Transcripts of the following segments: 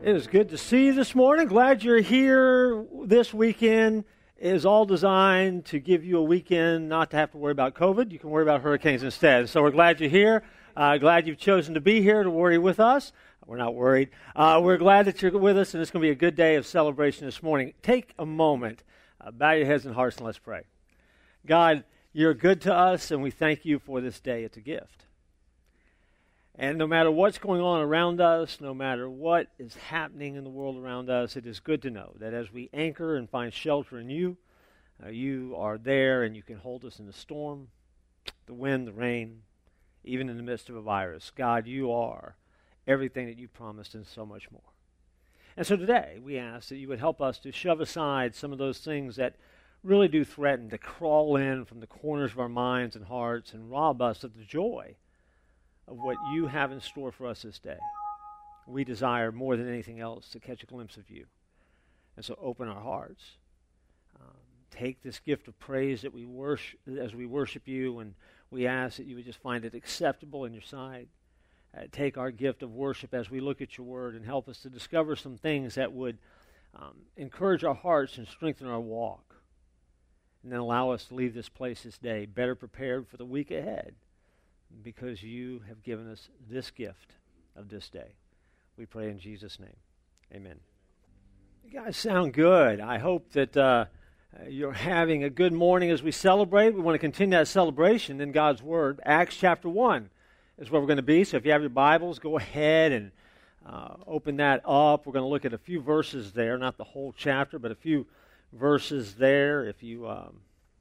It is good to see you this morning. Glad you're here. This weekend is all designed to give you a weekend not to have to worry about COVID. You can worry about hurricanes instead. So we're glad you're here. Glad you've chosen to be here to worry with us. We're not worried. We're glad that you're with us, and it's going to be a good day of celebration this morning. Take a moment, bow your heads and hearts, and let's pray. God, you're good to us, and we thank you for this day. It's a gift. And no matter what's going on around us, no matter what is happening in the world around us, it is good to know that as we anchor and find shelter in you, you are there and you can hold us in the storm, the wind, the rain, even in the midst of a virus. God, you are everything that you promised and so much more. And so today we ask that you would help us to shove aside some of those things that really do threaten to crawl in from the corners of our minds and hearts and rob us of the joy of what you have in store for us this day. We desire more than anything else to catch a glimpse of you. And so open our hearts. Take this gift of praise that we worship as we worship you, and we ask that you would just find it acceptable in your sight. Take our gift of worship as we look at your word and help us to discover some things that would encourage our hearts and strengthen our walk. And then allow us to leave this place this day better prepared for the week ahead, because you have given us this gift of this day. We pray in Jesus' name. Amen. You guys sound good. I hope that you're having a good morning as we celebrate. We want to continue that celebration in God's Word. Acts chapter 1 is where we're going to be. So if you have your Bibles, go ahead and open that up. We're going to look at a few verses there, not the whole chapter, but a few verses there. If you are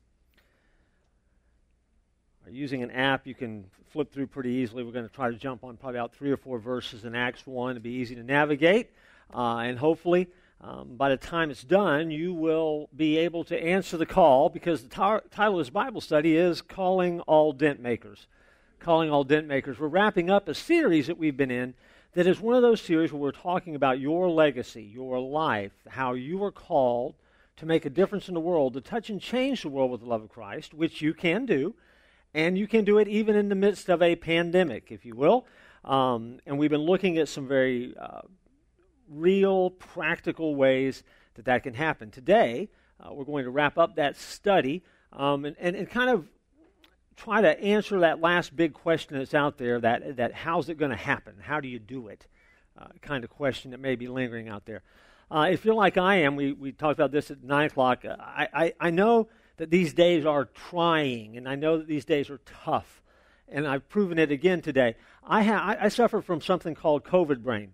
using an app, you can flip through pretty easily. We're going to try to jump on probably about 3 or 4 verses in Acts 1 to be easy to navigate. And hopefully, by the time it's done, you will be able to answer the call, because the title of this Bible study is Calling All Dent Makers. Calling All Dent Makers. We're wrapping up a series that we've been in that is one of those series where we're talking about your legacy, your life, how you are called to make a difference in the world, to touch and change the world with the love of Christ, which you can do. And you can do it even in the midst of a pandemic, if you will. And we've been looking at some very real, practical ways that can happen. Today, we're going to wrap up that study and kind of try to answer that last big question that's out there, that how's it going to happen? How do you do it? Kind of question that may be lingering out there. If you're like I am, we talked about this at 9 o'clock. I know that these days are trying, and I know that these days are tough, and I've proven it again today. I suffer from something called COVID brain.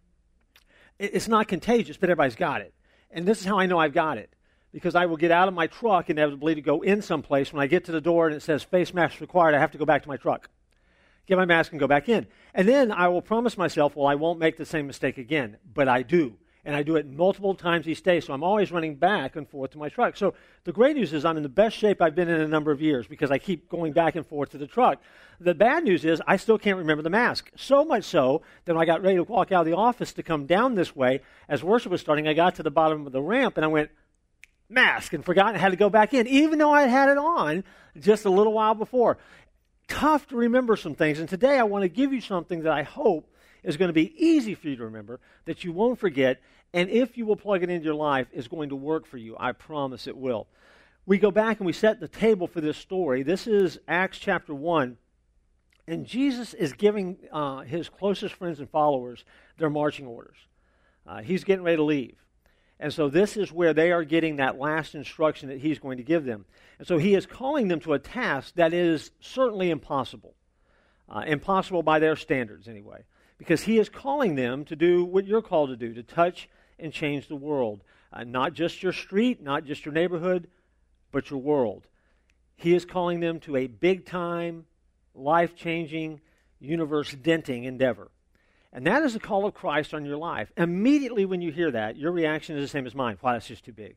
It's not contagious, but everybody's got it. And this is how I know I've got it, because I will get out of my truck inevitably to go in someplace. When I get to the door and it says face mask required, I have to go back to my truck, get my mask, and go back in. And then I will promise myself, well, I won't make the same mistake again, but I do. And I do it multiple times each day, so I'm always running back and forth to my truck. So the great news is I'm in the best shape I've been in a number of years, because I keep going back and forth to the truck. The bad news is I still can't remember the mask. So much so that when I got ready to walk out of the office to come down this way, as worship was starting, I got to the bottom of the ramp and I went, mask, and forgot and had to go back in, even though I had it on just a little while before. Tough to remember some things. And today I want to give you something that I hope is going to be easy for you to remember, that you won't forget, and if you will plug it into your life, is going to work for you. I promise it will. We go back and we set the table for this story. This is Acts chapter 1, and Jesus is giving his closest friends and followers their marching orders. He's getting ready to leave. And so this is where they are getting that last instruction that he's going to give them. And so he is calling them to a task that is certainly impossible. Impossible by their standards, anyway. Because he is calling them to do what you're called to do, to touch and change the world. Not just your street, not just your neighborhood, but your world. He is calling them to a big-time, life-changing, universe-denting endeavor. And that is the call of Christ on your life. Immediately when you hear that, your reaction is the same as mine. Wow, that's just too big.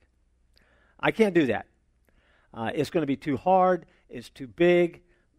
I can't do that. It's going to be too hard. It's too big.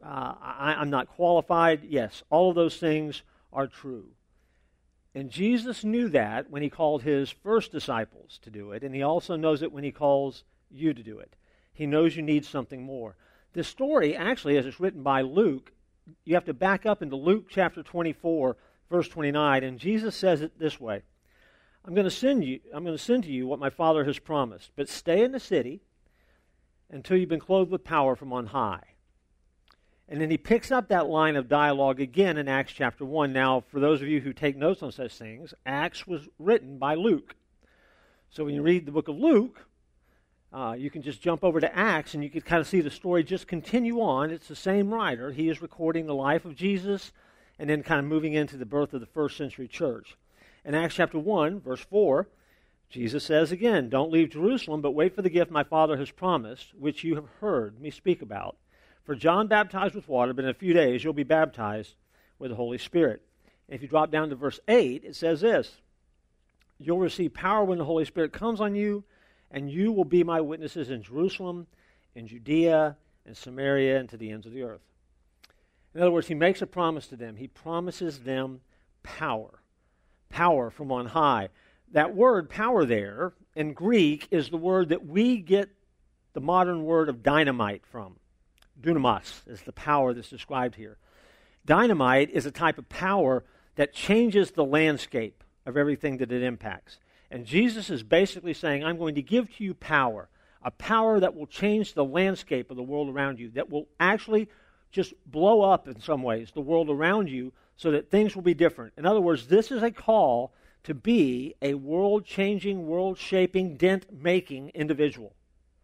I'm not qualified. Yes, all of those things are true. And Jesus knew that when he called his first disciples to do it, and he also knows it when he calls you to do it. He knows you need something more. This story, actually, as it's written by Luke, you have to back up into Luke chapter 24, verse 29, and Jesus says it this way. I'm going to send to you what my Father has promised, but stay in the city until you've been clothed with power from on high. And then he picks up that line of dialogue again in Acts chapter 1. Now, for those of you who take notes on such things, Acts was written by Luke. So when you read the book of Luke, you can just jump over to Acts and you can kind of see the story just continue on. It's the same writer. He is recording the life of Jesus and then kind of moving into the birth of the first century church. In Acts chapter 1, verse 4, Jesus says again, "Don't leave Jerusalem, but wait for the gift my Father has promised, which you have heard me speak about. For John baptized with water, but in a few days you'll be baptized with the Holy Spirit." And if you drop down to verse 8, it says this, "You'll receive power when the Holy Spirit comes on you, and you will be my witnesses in Jerusalem, in Judea, and Samaria, and to the ends of the earth." In other words, he makes a promise to them. He promises them power. Power from on high. That word power there in Greek is the word that we get the modern word of dynamite from. Dunamis is the power that's described here. Dynamite is a type of power that changes the landscape of everything that it impacts. And Jesus is basically saying, I'm going to give to you power, a power that will change the landscape of the world around you, that will actually just blow up in some ways the world around you so that things will be different. In other words, this is a call to be a world-changing, world-shaping, dent-making individual.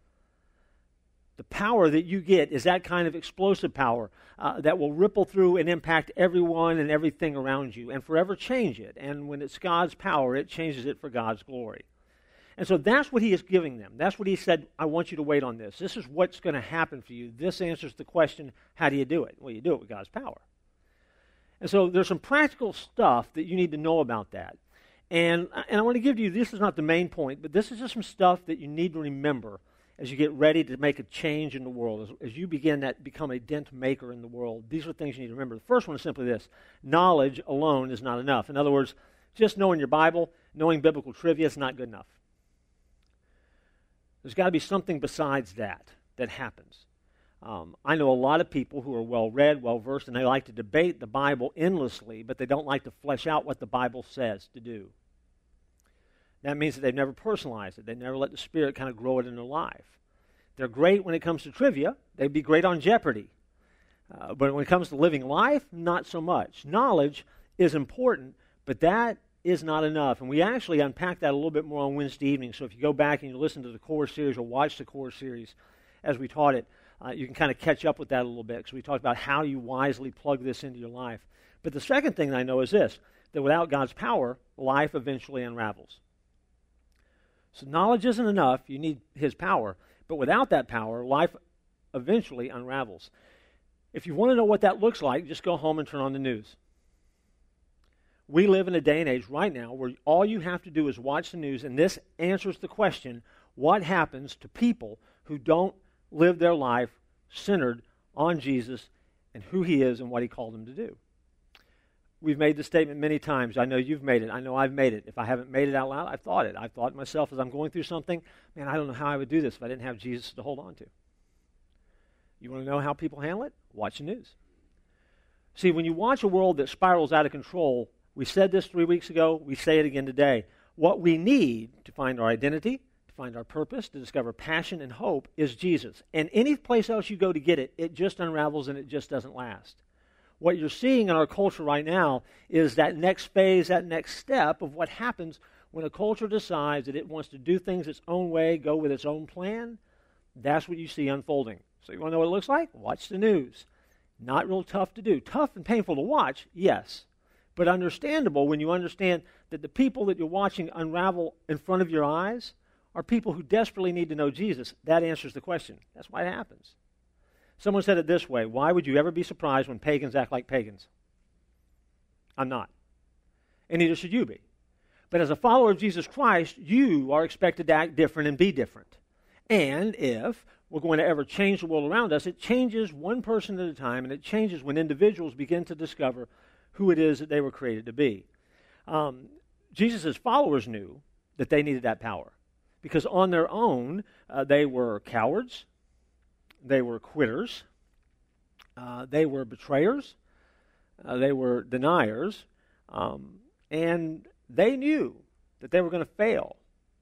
The power that you get is that kind of explosive power that will ripple through and impact everyone and everything around you and forever change it. And when it's God's power, it changes it for God's glory. And so that's what he is giving them. That's what he said, I want you to wait on this. This is what's going to happen for you. This answers the question, how do you do it? Well, you do it with God's power. And so there's some practical stuff that you need to know about that. And I want to give you, this is not the main point, but this is just some stuff that you need to remember as you get ready to make a change in the world, as you begin to become a dent maker in the world. These are things you need to remember. The first one is simply this: knowledge alone is not enough. In other words, just knowing your Bible, knowing biblical trivia is not good enough. There's got to be something besides that happens. I know a lot of people who are well-read, well-versed, and they like to debate the Bible endlessly, but they don't like to flesh out what the Bible says to do. That means that they've never personalized it. They never let the Spirit kind of grow it in their life. They're great when it comes to trivia. They'd be great on Jeopardy. But when it comes to living life, not so much. Knowledge is important, but that is not enough. And we actually unpack that a little bit more on Wednesday evening. So if you go back and you listen to the core series or watch the core series as we taught it, you can kind of catch up with that a little bit, because we talked about how you wisely plug this into your life. But the second thing I know is this, that without God's power, life eventually unravels. So knowledge isn't enough. You need his power. But without that power, life eventually unravels. If you want to know what that looks like, just go home and turn on the news. We live in a day and age right now where all you have to do is watch the news, and this answers the question, what happens to people who don't live their life centered on Jesus and who he is and what he called them to do? We've made the statement many times. I know you've made it. I know I've made it. If I haven't made it out loud, I've thought it. I've thought myself as I'm going through something, man, I don't know how I would do this if I didn't have Jesus to hold on to. You want to know how people handle it? Watch the news. See, when you watch a world that spirals out of control, we said this 3 weeks ago, we say it again today. What we need to find our identity, to find our purpose, to discover passion and hope is Jesus. And any place else you go to get it, it just unravels and it just doesn't last. What you're seeing in our culture right now is that next phase, that next step of what happens when a culture decides that it wants to do things its own way, go with its own plan. That's what you see unfolding. So you want to know what it looks like? Watch the news. Not real tough to do. Tough and painful to watch, yes. But understandable when you understand that the people that you're watching unravel in front of your eyes are people who desperately need to know Jesus. That answers the question. That's why it happens. Someone said it this way: why would you ever be surprised when pagans act like pagans? I'm not. And neither should you be. But as a follower of Jesus Christ, you are expected to act different and be different. And if we're going to ever change the world around us, it changes one person at a time, and it changes when individuals begin to discover who it is that they were created to be. Jesus' followers knew that they needed that power, because on their own, they were cowards. They were quitters, they were betrayers, they were deniers, and they knew that they were going to fail.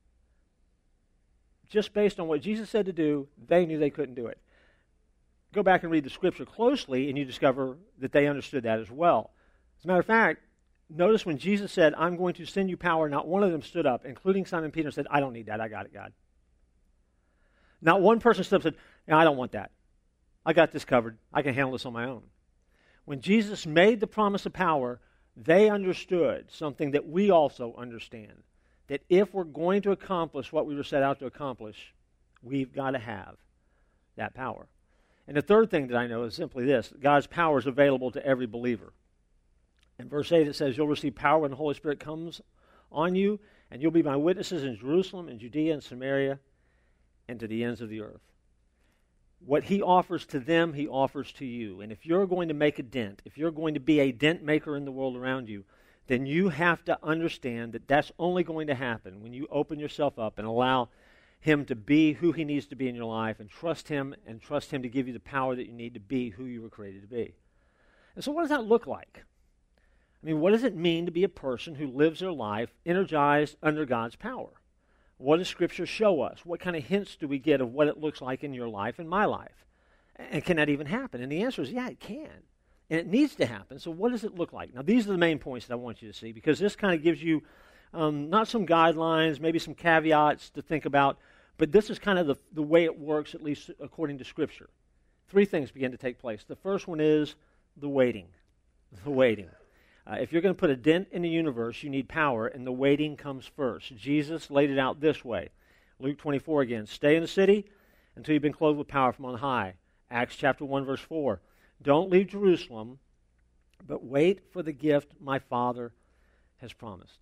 Just based on what Jesus said to do, they knew they couldn't do it. Go back and read the scripture closely, and you discover that they understood that as well. As a matter of fact, notice when Jesus said, I'm going to send you power, not one of them stood up, including Simon Peter, and said, I don't need that. I got it, God. Not one person stood up and said, no, I don't want that. I got this covered. I can handle this on my own. When Jesus made the promise of power, they understood something that we also understand, that if we're going to accomplish what we were set out to accomplish, we've got to have that power. And the third thing that I know is simply this: God's power is available to every believer. In verse 8 it says, you'll receive power when the Holy Spirit comes on you, and you'll be my witnesses in Jerusalem and Judea and Samaria and to the ends of the earth. What he offers to them, he offers to you. And if you're going to make a dent, if you're going to be a dent maker in the world around you, then you have to understand that that's only going to happen when you open yourself up and allow him to be who he needs to be in your life, and trust him to give you the power that you need to be who you were created to be. And so what does that look like? I mean, what does it mean to be a person who lives their life energized under God's power? What does Scripture show us? What kind of hints do we get of what it looks like in your life and my life? And can that even happen? And the answer is, yeah, it can. And it needs to happen. So what does it look like? Now, these are the main points that I want you to see, because this kind of gives you not some guidelines, maybe some caveats to think about, but this is kind of the way it works, at least according to Scripture. Three things begin to take place. The first one is the waiting. The waiting. If you're going to put a dent in the universe, you need power, and the waiting comes first. Jesus laid it out this way. Luke 24 again. Stay in the city until you've been clothed with power from on high. Acts chapter 1, verse 4. Don't leave Jerusalem, but wait for the gift my Father has promised.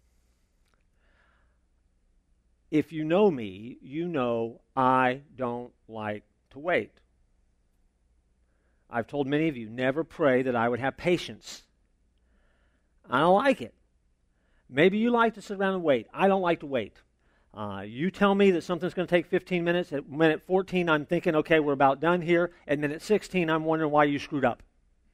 If you know me, you know I don't like to wait. I've told many of you, never pray that I would have patience. I don't like it. Maybe you like to sit around and wait. I don't like to wait. You tell me that something's going to take 15 minutes. At minute 14, I'm thinking, okay, we're about done here. At minute 16, I'm wondering why you screwed up.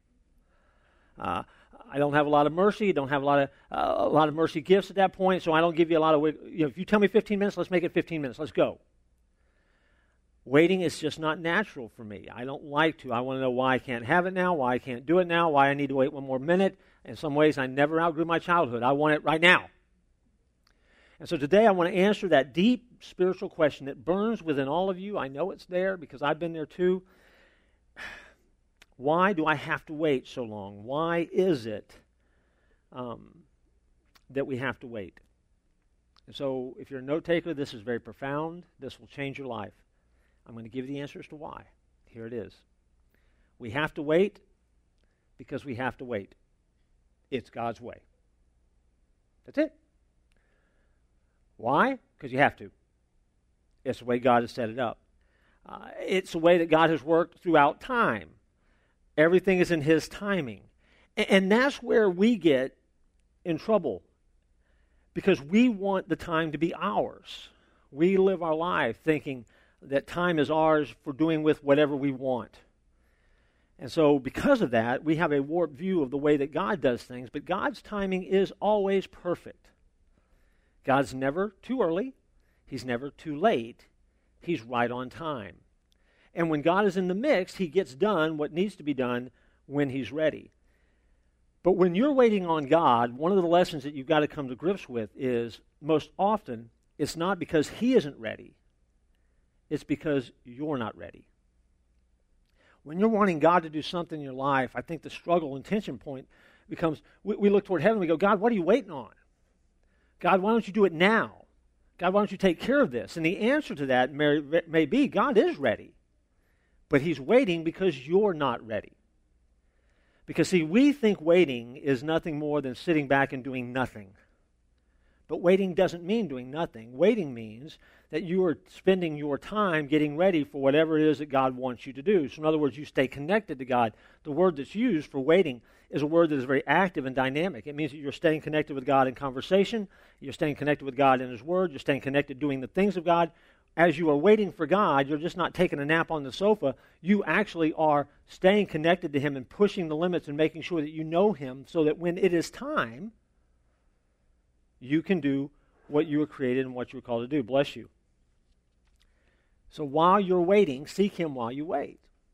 I don't have a lot of mercy. Don't have a lot of mercy gifts at that point, so I don't give you a lot of. If you tell me 15 minutes, let's make it 15 minutes. Let's go. Waiting is just not natural for me. I don't like to. I want to know why I can't have it now, why I can't do it now, why I need to wait one more minute. In some ways, I never outgrew my childhood. I want it right now. And so today I want to answer that deep spiritual question that burns within all of you. I know it's there because I've been there too. Why do I have to wait so long? Why is it that we have to wait? And so if you're a note taker, this is very profound. This will change your life. I'm going to give you the answers to why. Here it is. We have to wait because we have to wait. It's God's way. That's it. Why? Because you have to. It's the way God has set it up. It's the way that God has worked throughout time. Everything is in His timing. And that's where we get in trouble, because we want the time to be ours. We live our life thinking that time is ours for doing with whatever we want. And so because of that, we have a warped view of the way that God does things, but God's timing is always perfect. God's never too early. He's never too late. He's right on time. And when God is in the mix, He gets done what needs to be done when He's ready. But when you're waiting on God, one of the lessons that you've got to come to grips with is, most often, it's not because He isn't ready. It's because you're not ready. When you're wanting God to do something in your life, I think the struggle and tension point becomes, we look toward heaven and we go, God, what are you waiting on? God, why don't you do it now? God, why don't you take care of this? And the answer to that may be, God is ready. But He's waiting because you're not ready. Because, see, we think waiting is nothing more than sitting back and doing nothing. But waiting doesn't mean doing nothing. Waiting means that you are spending your time getting ready for whatever it is that God wants you to do. So in other words, you stay connected to God. The word that's used for waiting is a word that is very active and dynamic. It means that you're staying connected with God in conversation. You're staying connected with God in His Word. You're staying connected doing the things of God. As you are waiting for God, you're just not taking a nap on the sofa. You actually are staying connected to Him and pushing the limits and making sure that you know Him, so that when it is time, you can do what you were created and what you were called to do. Bless you. So while you're waiting, seek him while you wait.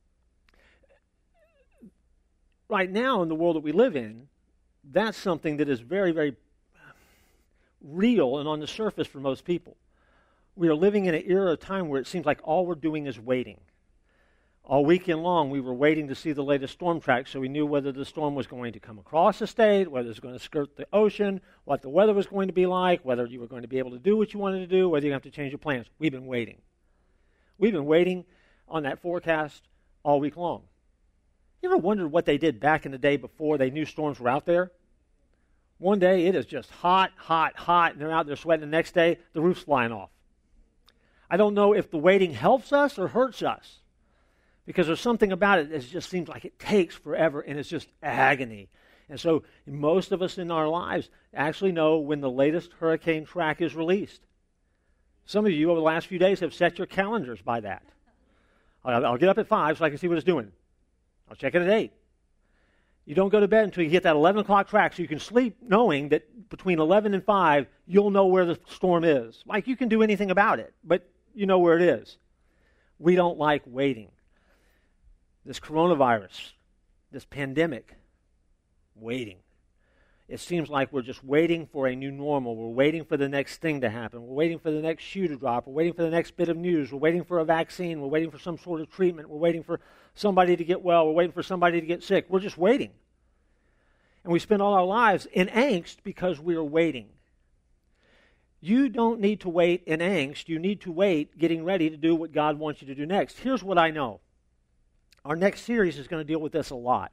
Right now in the world that we live in, that's something that is very, very real and on the surface for most people. We are living in an era of time where it seems like all we're doing is waiting. All weekend long, we were waiting to see the latest storm track so we knew whether the storm was going to come across the state, whether it was going to skirt the ocean, what the weather was going to be like, whether you were going to be able to do what you wanted to do, whether you have to change your plans. We've been waiting. We've been waiting on that forecast all week long. You ever wondered what they did back in the day before they knew storms were out there? One day it is just hot, hot, hot, and they're out there sweating. The next day, the roof's flying off. I don't know if the waiting helps us or hurts us, because there's something about it that just seems like it takes forever, and it's just agony. And so most of us in our lives actually know when the latest hurricane track is released. Some of you over the last few days have set your calendars by that. I'll get up at 5 so I can see what it's doing. I'll check it at 8. You don't go to bed until you hit that 11 o'clock track so you can sleep knowing that between 11 and 5, you'll know where the storm is. Like you can do anything about it, but you know where it is. We don't like waiting. This coronavirus, this pandemic, waiting. It seems like we're just waiting for a new normal. We're waiting for the next thing to happen. We're waiting for the next shoe to drop. We're waiting for the next bit of news. We're waiting for a vaccine. We're waiting for some sort of treatment. We're waiting for somebody to get well. We're waiting for somebody to get sick. We're just waiting. And we spend all our lives in angst because we are waiting. You don't need to wait in angst. You need to wait getting ready to do what God wants you to do next. Here's what I know. Our next series is going to deal with this a lot.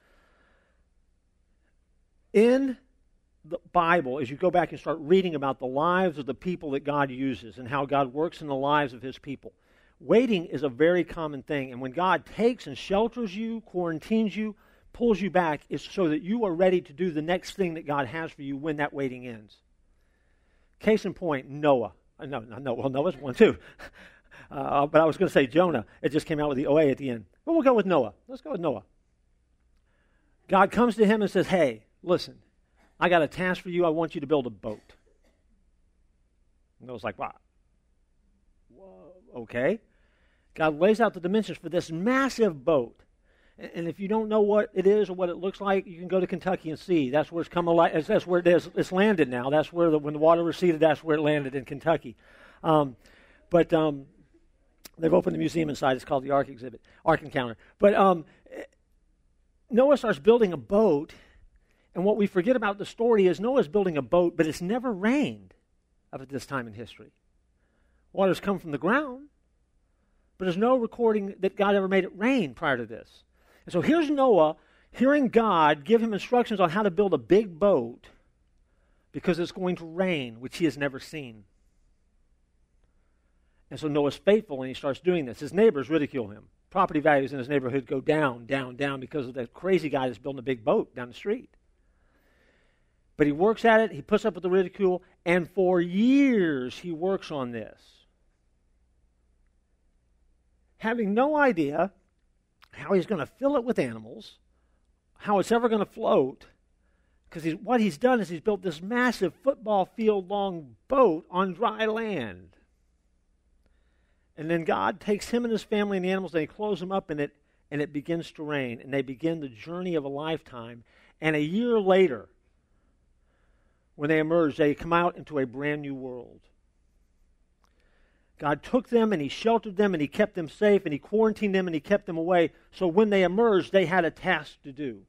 In the Bible, as you go back and start reading about the lives of the people that God uses and how God works in the lives of his people, waiting is a very common thing. And when God takes and shelters you, quarantines you, pulls you back, it's so that you are ready to do the next thing that God has for you when that waiting ends. Case in point, Noah. No, not Noah. Well, Noah's one too. But I was going to say Jonah. It just came out with the OA at the end. But we'll go with Noah. Let's go with Noah. God comes to him and says, hey, listen, I got a task for you. I want you to build a boat. And Noah's like, wow. Whoa, okay. God lays out the dimensions for this massive boat. And if you don't know what it is or what it looks like, you can go to Kentucky and see. That's where it's come alive. That's where it is. It's landed now. That's where when the water receded, that's where it landed in Kentucky. But they've opened a museum inside. It's called the Ark Encounter. But Noah starts building a boat, and what we forget about the story is Noah's building a boat, but it's never rained up at this time in history. Water's come from the ground, but there's no recording that God ever made it rain prior to this. And so here's Noah hearing God give him instructions on how to build a big boat because it's going to rain, which he has never seen. And so Noah's faithful and he starts doing this. His neighbors ridicule him. Property values in his neighborhood go down, down, down because of that crazy guy that's building a big boat down the street. But he works at it, he puts up with the ridicule, and for years he works on this. Having no idea how he's going to fill it with animals, how it's ever going to float, because what he's done is he's built this massive football field long boat on dry land. And then God takes him and his family and the animals and he closes them up in it, and it begins to rain, and they begin the journey of a lifetime. And a year later, when they emerge, they come out into a brand new world. God took them and he sheltered them and he kept them safe and he quarantined them and he kept them away. So when they emerged, they had a task to do.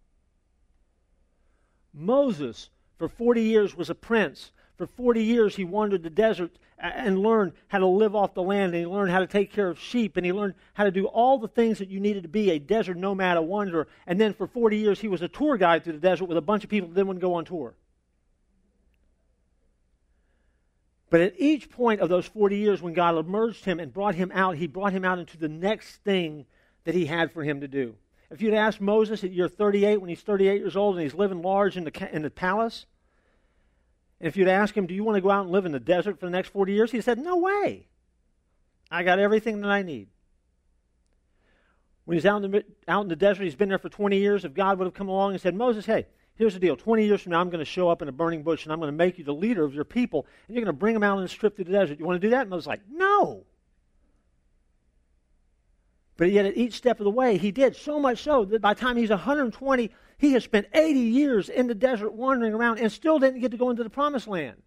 Moses, for 40 years, was a prince. For 40 years, he wandered the desert and learned how to live off the land, and he learned how to take care of sheep, and he learned how to do all the things that you needed to be a desert nomad, a wanderer. And then for 40 years, he was a tour guide through the desert with a bunch of people that didn't want to go on tour. But at each point of those 40 years when God emerged him and brought him out, he brought him out into the next thing that he had for him to do. If you'd asked Moses at year 38, when he's 38 years old and he's living large in the palace, and if you'd ask him, do you want to go out and live in the desert for the next 40 years? He said, no way. I got everything that I need. When he's out in the desert, he's been there for 20 years. If God would have come along and said, Moses, hey, Here's the deal. 20 years from now, I'm going to show up in a burning bush, and I'm going to make you the leader of your people, and you're going to bring them out on a trip through the desert. You want to do that? And Moses was like, no. But yet at each step of the way, he did, so much so that by the time he's 120, he has spent 80 years in the desert wandering around and still didn't get to go into the promised land.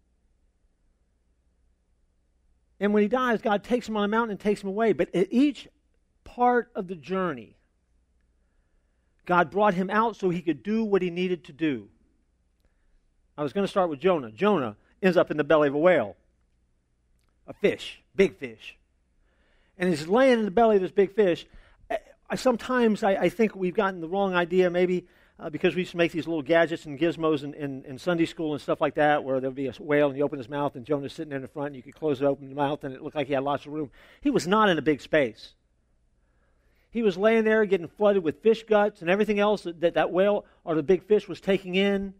And when he dies, God takes him on a mountain and takes him away. But at each part of the journey, God brought him out so he could do what he needed to do. I was going to start with Jonah. Jonah ends up in the belly of a whale, a fish, big fish. And he's laying in the belly of this big fish. Sometimes I think we've gotten the wrong idea, maybe because we used to make these little gadgets and gizmos in Sunday school and stuff like that, where there'll be a whale and you open his mouth and Jonah's sitting there in the front and you could close it open the mouth and it looked like he had lots of room. He was not in a big space. He was laying there getting flooded with fish guts and everything else that whale or the big fish was taking in.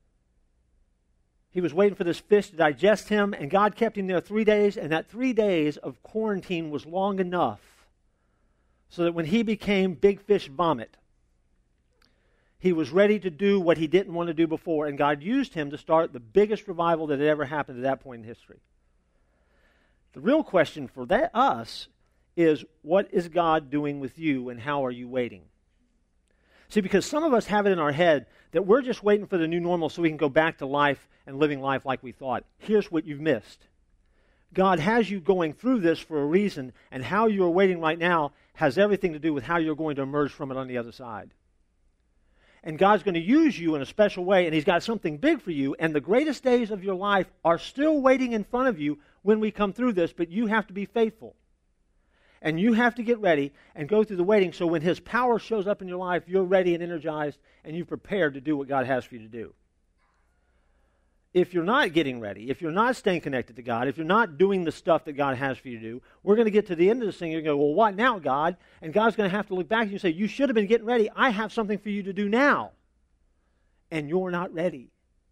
He was waiting for this fish to digest him, and God kept him there 3 days, and that 3 days of quarantine was long enough so that when he became big fish vomit, he was ready to do what he didn't want to do before, and God used him to start the biggest revival that had ever happened at that point in history. The real question for us is, what is God doing with you, and how are you waiting? See, because some of us have it in our head that we're just waiting for the new normal so we can go back to life and living life like we thought. Here's what you've missed. God has you going through this for a reason, and how you're waiting right now has everything to do with how you're going to emerge from it on the other side. And God's going to use you in a special way, and He's got something big for you, and the greatest days of your life are still waiting in front of you when we come through this, but you have to be faithful. And you have to get ready and go through the waiting so when His power shows up in your life, you're ready and energized and you're prepared to do what God has for you to do. If you're not getting ready, if you're not staying connected to God, if you're not doing the stuff that God has for you to do, we're going to get to the end of this thing and you're going to go, well, what now, God? And God's going to have to look back at you and say, you should have been getting ready. I have something for you to do now. And you're not ready.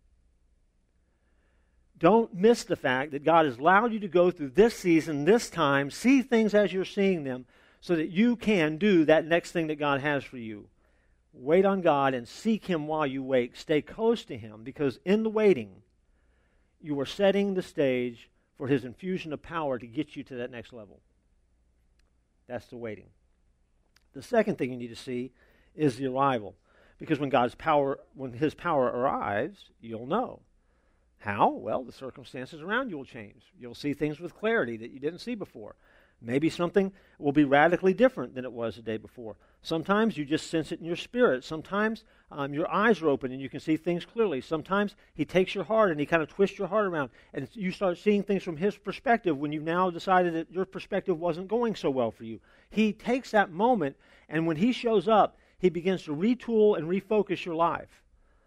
Don't miss the fact that God has allowed you to go through this season, this time, see things as you're seeing them, so that you can do that next thing that God has for you. Wait on God and seek Him while you wait. Stay close to Him, because in the waiting, you are setting the stage for His infusion of power to get you to that next level. That's the waiting. The second thing you need to see is the arrival, because when His power arrives, you'll know. How? Well, the circumstances around you will change. You'll see things with clarity that you didn't see before. Maybe something will be radically different than it was the day before. Sometimes you just sense it in your spirit. Sometimes your eyes are open and you can see things clearly. Sometimes He takes your heart and He kind of twists your heart around and you start seeing things from His perspective when you've now decided that your perspective wasn't going so well for you. He takes that moment, and when He shows up, He begins to retool and refocus your life.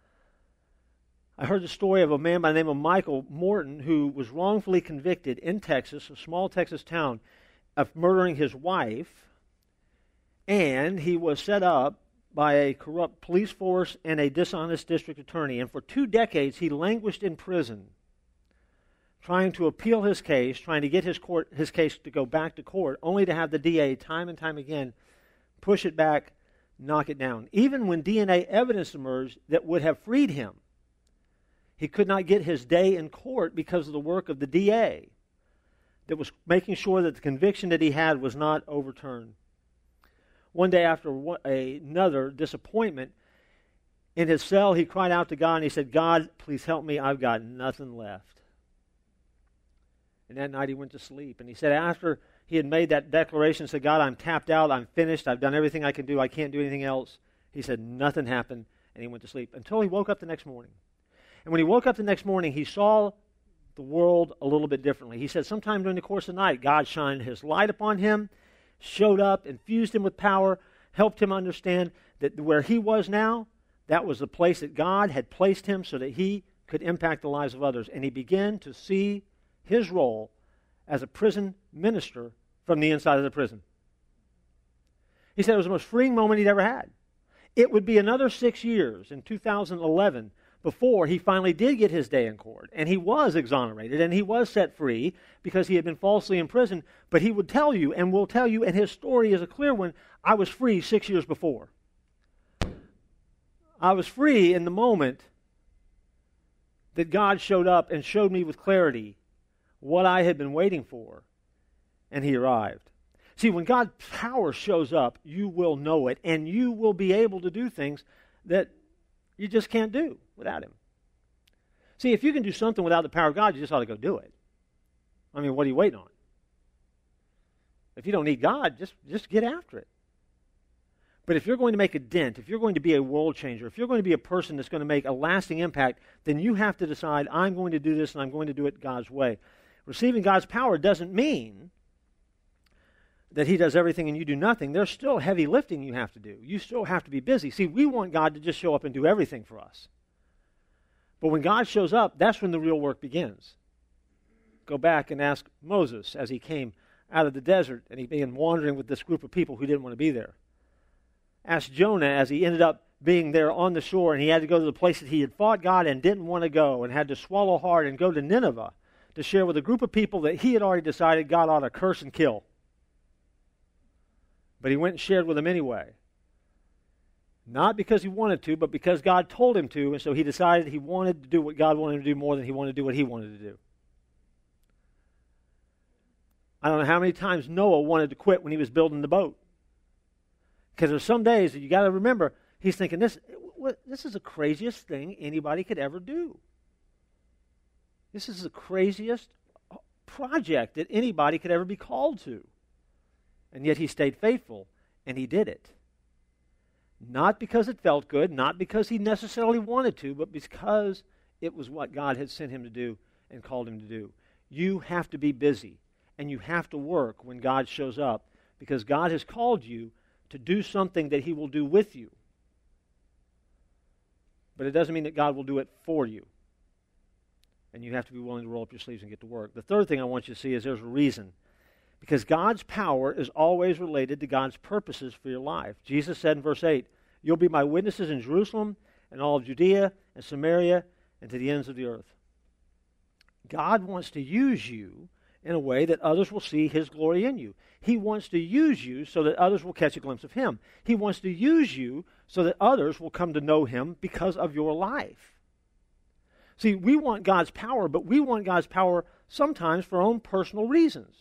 I heard the story of a man by the name of Michael Morton who was wrongfully convicted in Texas, a small Texas town, of murdering his wife, and he was set up by a corrupt police force and a dishonest district attorney. And for 2 decades, he languished in prison, trying to appeal his case, trying to get his case to go back to court, only to have the DA time and time again push it back, knock it down. Even when DNA evidence emerged that would have freed him, he could not get his day in court because of the work of the DA that was making sure that the conviction that he had was not overturned. One day after another disappointment, in his cell he cried out to God and he said, God, please help me, I've got nothing left. And that night he went to sleep. And he said after he had made that declaration, said, God, I'm tapped out, I'm finished, I've done everything I can do, I can't do anything else. He said nothing happened, and he went to sleep until he woke up the next morning. And when he woke up the next morning, he saw the world a little bit differently. He said sometime during the course of the night, God shined His light upon him, showed up, infused him with power, helped him understand that where he was now, that was the place that God had placed him so that he could impact the lives of others. And he began to see his role as a prison minister from the inside of the prison. He said it was the most freeing moment he'd ever had. It would be another 6 years in 2011 before he finally did get his day in court. And he was exonerated and he was set free because he had been falsely imprisoned. But he would tell you and will tell you, and his story is a clear one, I was free 6 years before. I was free in the moment that God showed up and showed me with clarity what I had been waiting for, and He arrived. See, when God's power shows up, you will know it, and you will be able to do things that you just can't do without Him. See, if you can do something without the power of God, you just ought to go do it. I mean, what are you waiting on? If you don't need God, just get after it. But if you're going to make a dent, if you're going to be a world changer, if you're going to be a person that's going to make a lasting impact, then you have to decide, I'm going to do this and I'm going to do it God's way. Receiving God's power doesn't mean that He does everything and you do nothing. There's still heavy lifting you have to do. You still have to be busy. See, we want God to just show up and do everything for us. But when God shows up, that's when the real work begins. Go back and ask Moses as he came out of the desert and he began wandering with this group of people who didn't want to be there. Ask Jonah as he ended up being there on the shore and he had to go to the place that he had fought God and didn't want to go and had to swallow hard and go to Nineveh to share with a group of people that he had already decided God ought to curse and kill. But he went and shared with them anyway. Not because he wanted to, but because God told him to, and so he decided he wanted to do what God wanted him to do more than he wanted to do what he wanted to do. I don't know how many times Noah wanted to quit when he was building the boat. Because there's some days that you got to remember, he's thinking, this is the craziest thing anybody could ever do. This is the craziest project that anybody could ever be called to. And yet he stayed faithful, and he did it. Not because it felt good, not because he necessarily wanted to, but because it was what God had sent him to do and called him to do. You have to be busy, and you have to work when God shows up, because God has called you to do something that He will do with you. But it doesn't mean that God will do it for you. And you have to be willing to roll up your sleeves and get to work. The third thing I want you to see is there's a reason. Because God's power is always related to God's purposes for your life. Jesus said in verse 8, "You'll be my witnesses in Jerusalem and all of Judea and Samaria and to the ends of the earth." God wants to use you in a way that others will see His glory in you. He wants to use you so that others will catch a glimpse of Him. He wants to use you so that others will come to know Him because of your life. See, we want God's power, but we want God's power sometimes for our own personal reasons.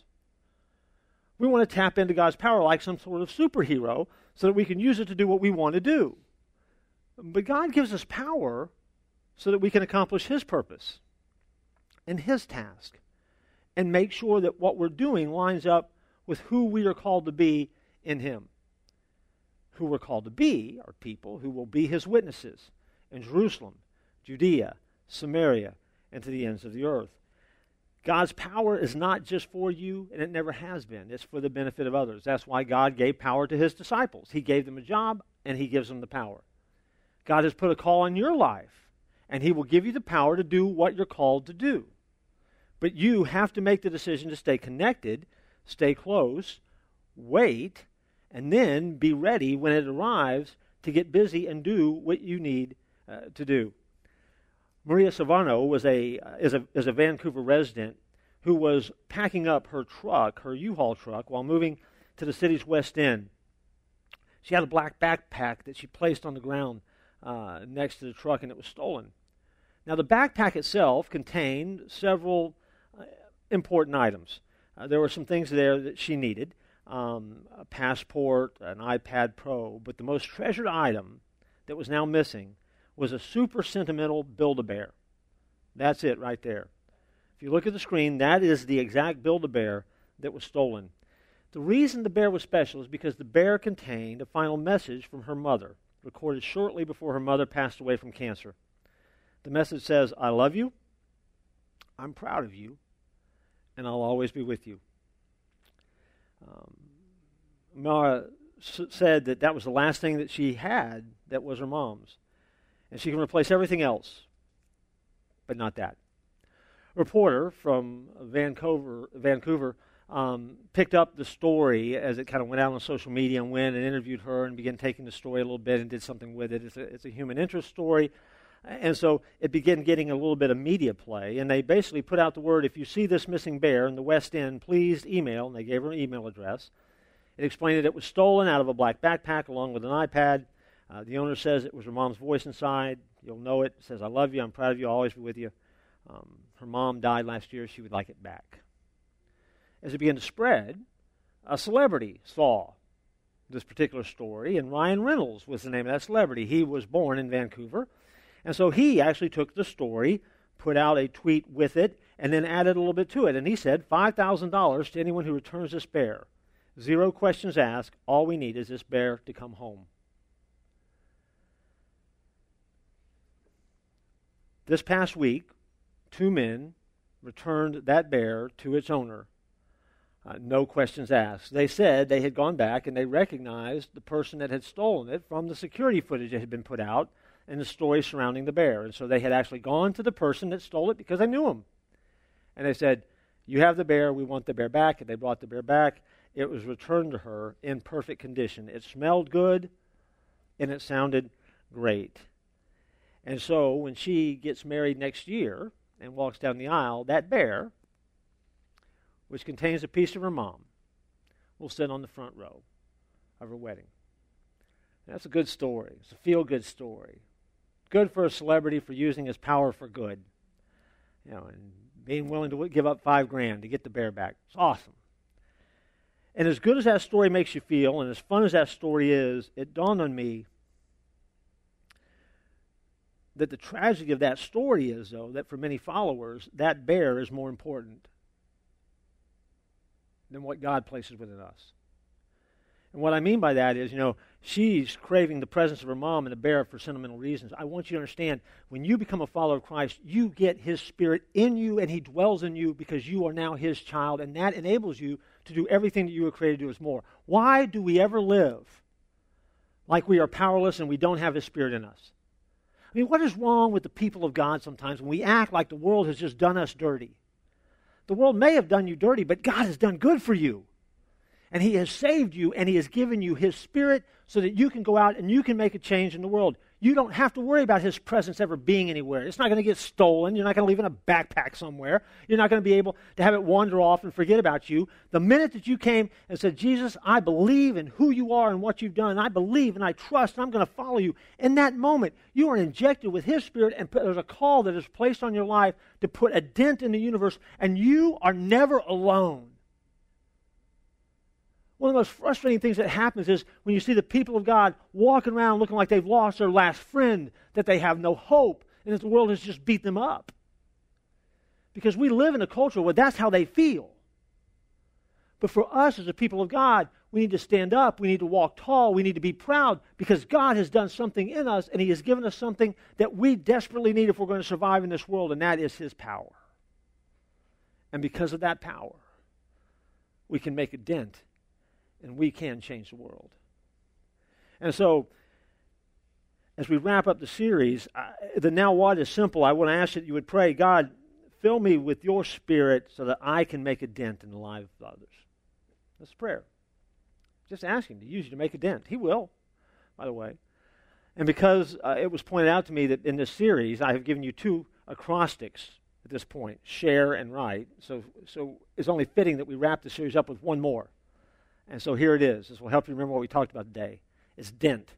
We want to tap into God's power like some sort of superhero so that we can use it to do what we want to do. But God gives us power so that we can accomplish His purpose and His task and make sure that what we're doing lines up with who we are called to be in Him. Who we're called to be are people who will be His witnesses in Jerusalem, Judea, Samaria, and to the ends of the earth. God's power is not just for you, and it never has been. It's for the benefit of others. That's why God gave power to His disciples. He gave them a job, and He gives them the power. God has put a call on your life, and He will give you the power to do what you're called to do. But you have to make the decision to stay connected, stay close, wait, and then be ready when it arrives to get busy and do what you need to do. Maria Savano is a Vancouver resident who was packing up her truck, her U-Haul truck, while moving to the city's West End. She had a black backpack that she placed on the ground next to the truck, and it was stolen. Now, the backpack itself contained several important items. There were some things there that she needed, a passport, an iPad Pro, but the most treasured item that was now missing was a super sentimental Build-A-Bear. That's it right there. If you look at the screen, that is the exact Build-A-Bear that was stolen. The reason the bear was special is because the bear contained a final message from her mother, recorded shortly before her mother passed away from cancer. The message says, "I love you, I'm proud of you, and I'll always be with you." Mara said that was the last thing that she had that was her mom's. And she can replace everything else, but not that. A reporter from Vancouver picked up the story as it kind of went out on social media and went and interviewed her and began taking the story a little bit and did something with it. It's a human interest story. And so it began getting a little bit of media play. And they basically put out the word, if you see this missing bear in the West End, please email. And they gave her an email address. It explained that it was stolen out of a black backpack along with an iPad. The owner says it was her mom's voice inside. You'll know it. It says, I love you. I'm proud of you. I'll always be with you. Her mom died last year. She would like it back. As it began to spread, a celebrity saw this particular story, and Ryan Reynolds was the name of that celebrity. He was born in Vancouver, and so he actually took the story, put out a tweet with it, and then added a little bit to it. And he said, $5,000 to anyone who returns this bear. 0 questions asked. All we need is this bear to come home. This past week, 2 men returned that bear to its owner. No questions asked. They said they had gone back and they recognized the person that had stolen it from the security footage that had been put out and the story surrounding the bear. And so they had actually gone to the person that stole it because they knew him. And they said, you have the bear, we want the bear back. And they brought the bear back. It was returned to her in perfect condition. It smelled good and it sounded great. And so when she gets married next year and walks down the aisle, that bear, which contains a piece of her mom, will sit on the front row of her wedding. And that's a good story. It's a feel-good story. Good for a celebrity for using his power for good. You know, and being willing to give up $5,000 to get the bear back. It's awesome. And as good as that story makes you feel, and as fun as that story is, it dawned on me that the tragedy of that story is, though, that for many followers, that bear is more important than what God places within us. And what I mean by that is, she's craving the presence of her mom and the bear for sentimental reasons. I want you to understand, when you become a follower of Christ, you get His Spirit in you and He dwells in you because you are now His child, and that enables you to do everything that you were created to do as more. Why do we ever live like we are powerless and we don't have His Spirit in us? I mean, what is wrong with the people of God sometimes when we act like the world has just done us dirty? The world may have done you dirty, but God has done good for you. And He has saved you, and He has given you His Spirit so that you can go out and you can make a change in the world. You don't have to worry about His presence ever being anywhere. It's not going to get stolen. You're not going to leave it in a backpack somewhere. You're not going to be able to have it wander off and forget about you. The minute that you came and said, Jesus, I believe in who you are and what you've done, and I believe and I trust, and I'm going to follow you. In that moment, you are injected with His Spirit, and there's a call that is placed on your life to put a dent in the universe, and you are never alone. One of the most frustrating things that happens is when you see the people of God walking around looking like they've lost their last friend, that they have no hope, and that the world has just beat them up. Because we live in a culture where that's how they feel. But for us as a people of God, we need to stand up, we need to walk tall, we need to be proud, because God has done something in us, and He has given us something that we desperately need if we're going to survive in this world, and that is His power. And because of that power, we can make a dent, and we can change the world. And so, as we wrap up the series, the now what is simple. I want to ask that you would pray, God, fill me with your Spirit so that I can make a dent in the lives of others. That's prayer. Just ask Him to use you to make a dent. He will, by the way. And because it was pointed out to me that in this series, I have given you 2 acrostics at this point, share and write. So it's only fitting that we wrap the series up with one more. And so here it is. This will help you remember what we talked about today. It's DENT.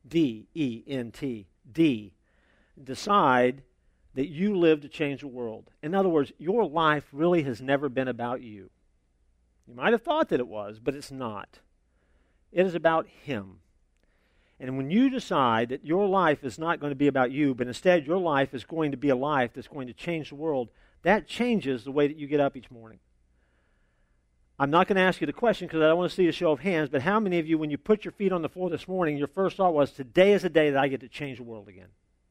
D-E-N-T. D. Decide that you live to change the world. In other words, your life really has never been about you. You might have thought that it was, but it's not. It is about Him. And when you decide that your life is not going to be about you, but instead your life is going to be a life that's going to change the world, that changes the way that you get up each morning. I'm not going to ask you the question because I don't want to see a show of hands, but how many of you, when you put your feet on the floor this morning, your first thought was, today is a day that I get to change the world again?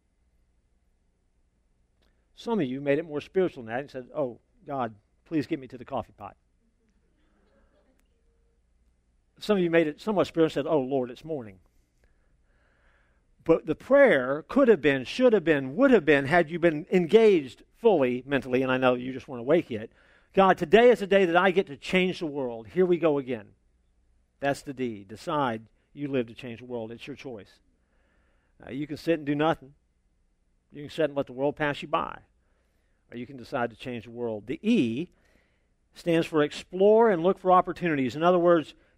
Some of you made it more spiritual than that and said, oh, God, please get me to the coffee pot. Some of you made it somewhat spiritual and said, oh, Lord, it's morning. But the prayer could have been, should have been, would have been, had you been engaged fully mentally, and I know you just weren't awake yet. God, today is the day that I get to change the world. Here we go again. That's the D. Decide you live to change the world. It's your choice. You can sit and do nothing. You can sit and let the world pass you by. Or you can decide to change the world. The E stands for explore and look for opportunities. In other words,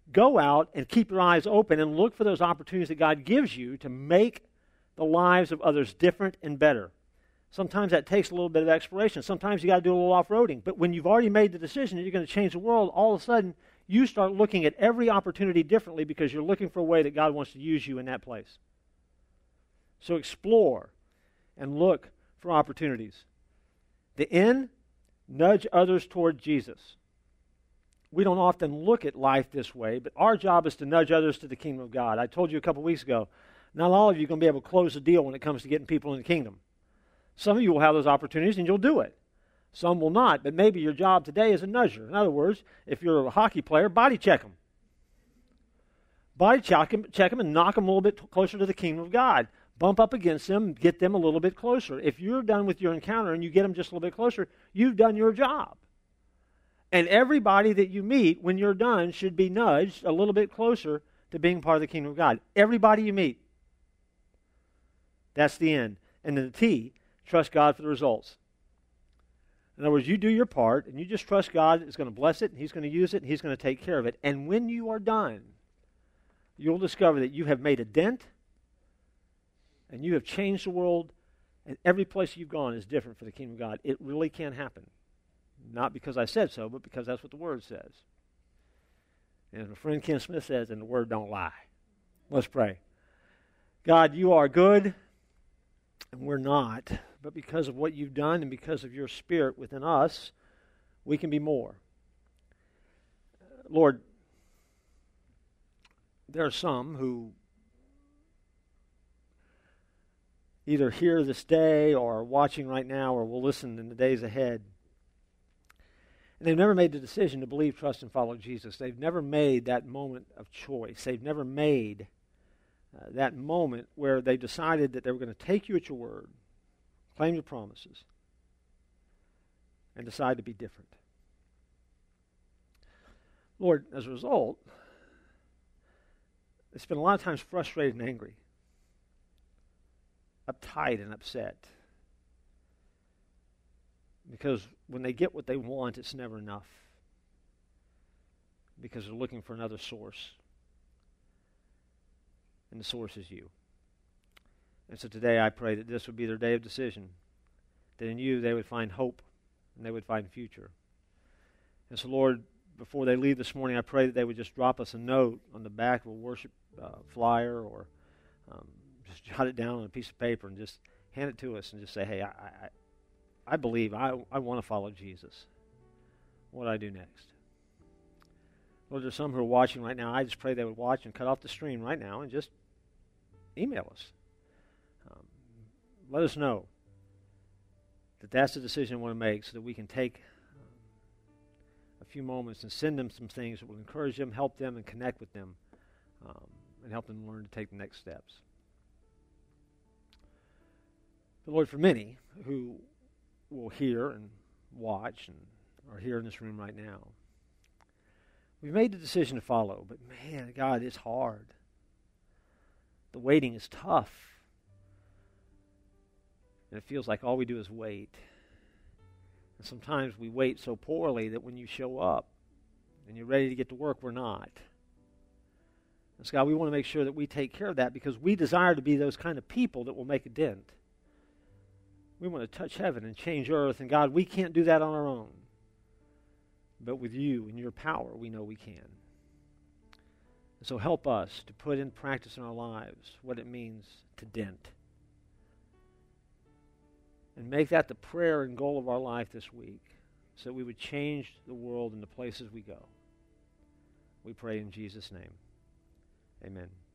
go out and keep your eyes open and look for those opportunities that God gives you to make the lives of others different and better. Sometimes that takes a little bit of exploration. Sometimes you got to do a little off-roading. But when you've already made the decision that you're going to change the world, all of a sudden you start looking at every opportunity differently because you're looking for a way that God wants to use you in that place. So explore and look for opportunities. The end, nudge others toward Jesus. We don't often look at life this way, but our job is to nudge others to the kingdom of God. I told you a couple weeks ago, not all of you are going to be able to close the deal when it comes to getting people in the kingdom. Some of you will have those opportunities and you'll do it. Some will not, but maybe your job today is a nudger. In other words, if you're a hockey player, body check them. Body check them and knock them a little bit closer to the kingdom of God. Bump up against them, get them a little bit closer. If you're done with your encounter and you get them just a little bit closer, you've done your job. And everybody that you meet when you're done should be nudged a little bit closer to being part of the kingdom of God. Everybody you meet. That's the end. And then the T, trust God for the results. In other words, you do your part and you just trust God is going to bless it and He's going to use it and He's going to take care of it. And when you are done, you'll discover that you have made a dent and you have changed the world, and every place you've gone is different for the kingdom of God. It really can happen. Not because I said so, but because that's what the Word says. And as my friend Ken Smith says, and the Word don't lie. Let's pray. God, you are good, and we're not. But because of what you've done and because of your Spirit within us, we can be more. Lord, there are some who either hear this day or are watching right now or will listen in the days ahead. And they've never made the decision to believe, trust, and follow Jesus. They've never made that moment of choice. They've never made that moment where they decided that they were going to take you at your word, claim your promises, and decide to be different. Lord, as a result, they spend a lot of times frustrated and angry, uptight and upset. Because when they get what they want, it's never enough. Because they're looking for another source. And the source is you. And so today I pray that this would be their day of decision. That in you they would find hope and they would find future. And so Lord, before they leave this morning, I pray that they would just drop us a note on the back of a worship flyer or just jot it down on a piece of paper and just hand it to us and just say, hey, I believe I want to follow Jesus. What do I do next? Lord, there's some who are watching right now. I just pray they would watch and cut off the stream right now and just email us. Let us know that that's the decision I want to make so that we can take a few moments and send them some things that will encourage them, help them, and connect with them, and help them learn to take the next steps. But Lord, for many who will hear and watch and are here in this room right now, we've made the decision to follow, but man, God, it's hard. The waiting is tough. And it feels like all we do is wait. And sometimes we wait so poorly that when you show up and you're ready to get to work, we're not. And so God, we want to make sure that we take care of that because we desire to be those kind of people that will make a dent. We want to touch heaven and change earth. And God, we can't do that on our own. But with you and your power, we know we can. And so help us to put in practice in our lives what it means to dent. And make that the prayer and goal of our life this week so that we would change the world and the places we go. We pray in Jesus' name. Amen.